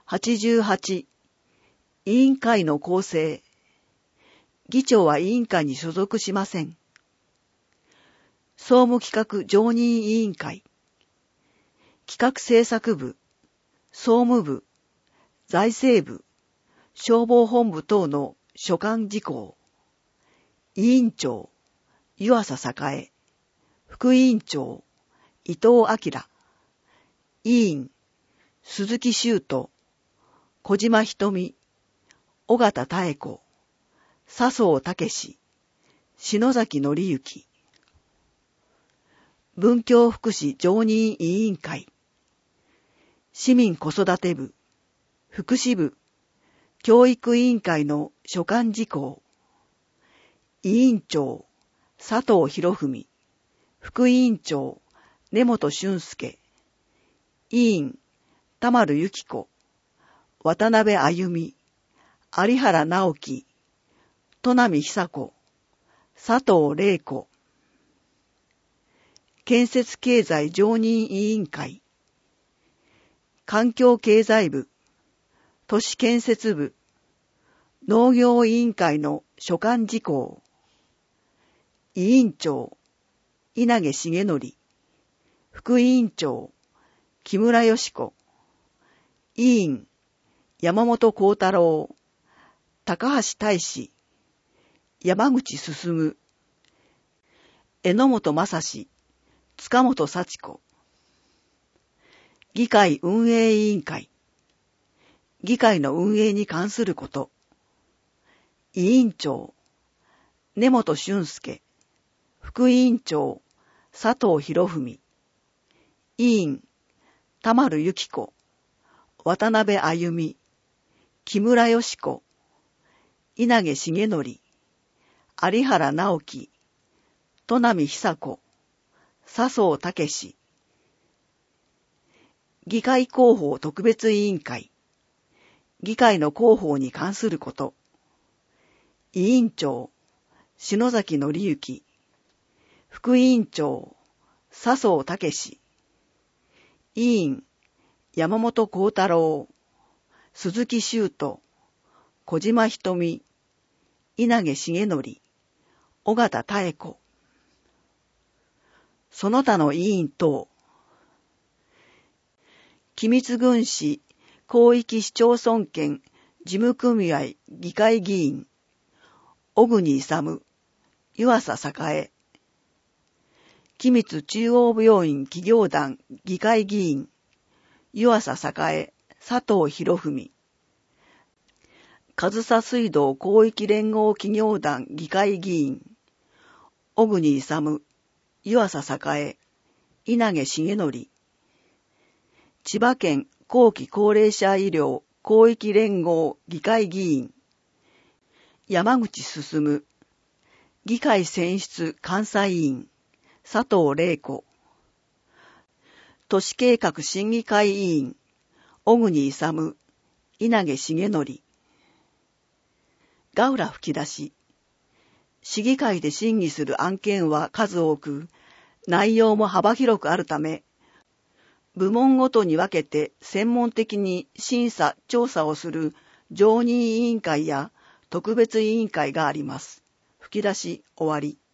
88、委員会の構成。議長は委員会に所属しません。総務企画常任委員会。企画政策部、総務部、財政部、消防本部等の所管事項。委員長、湯浅栄。副委員長、伊藤明。委員、鈴木修斗、小島瞳、尾形妙子、笹生武、篠崎紀之。文教福祉常任委員会。市民子育て部、福祉部、教育委員会の所管事項。委員長、佐藤博文、副委員長、根本俊介。委員、田丸由紀子、渡辺あゆみ、有原直樹、砺波久子、佐藤玲子。建設経済常任委員会。環境経済部、都市建設部、農業委員会の所管事項。委員長、稲毛重則、副委員長、木村よし子。委員、山本幸太郎、高橋大志、山口進、榎本正史、塚本幸子。議会運営委員会。議会の運営に関すること。委員長、根本俊介。副委員長、佐藤博文。委員、田丸由紀子。渡辺あゆみ。木村よし子。稲毛重則。有原直樹。砺波久子。笹生武。議会広報特別委員会。議会の広報に関すること。委員長、篠崎紀之。副委員長、笹生武。委員、山本幸太郎、鈴木修斗、小島瞳、稲毛重則、尾形妙子。その他の委員等。君津郡市広域市町村圏事務組合議会議員、小国勇、湯浅栄。君津中央病院企業団議会議員、湯浅栄、佐藤博文。上総水道広域連合企業団議会議員、小国勇、湯浅栄、稲毛重則。千葉県後期高齢者医療広域連合議会議員、山口進。議会選出監査委員、佐藤玲子。都市計画審議会委員、小国勇、稲毛重則。ガウラ吹き出し。市議会で審議する案件は数多く、内容も幅広くあるため、部門ごとに分けて専門的に審査・調査をする常任委員会や特別委員会があります。吹き出し終わり。